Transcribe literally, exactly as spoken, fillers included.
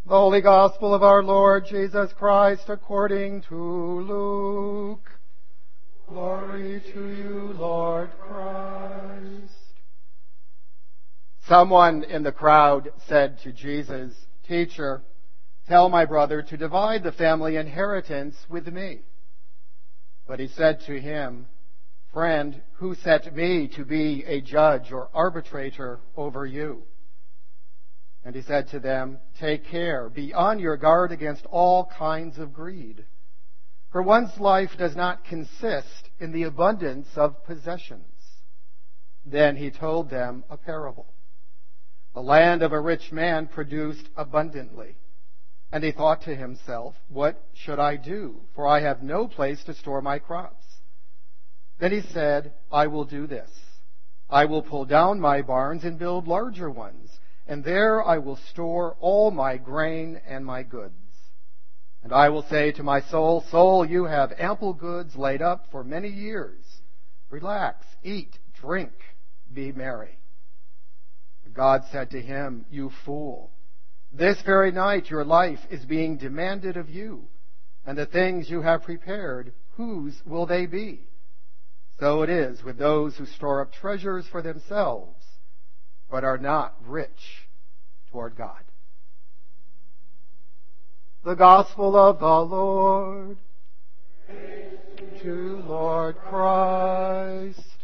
The Holy Gospel of our Lord Jesus Christ according to Luke. Glory to you, Lord Christ. Someone in the crowd said to Jesus, "Teacher, tell my brother to divide the family inheritance with me." But he said to him, "Friend, who set me to be a judge or arbitrator over you?" And he said to them, "Take care, be on your guard against all kinds of greed. For one's life does not consist in the abundance of possessions." Then he told them a parable. The land of a rich man produced abundantly. And he thought to himself, "What should I do? For I have no place to store my crops." Then he said, "I will do this. I will pull down my barns and build larger ones, and there I will store all my grain and my goods. And I will say to my soul, 'Soul, you have ample goods laid up for many years. Relax, eat, drink, be merry.' But God said to him, 'You fool, this very night your life is being demanded of you, and the things you have prepared, whose will they be? So it is with those who store up treasures for themselves, but are not rich toward God.'" The Gospel of the Lord. Praise to you, Lord Christ.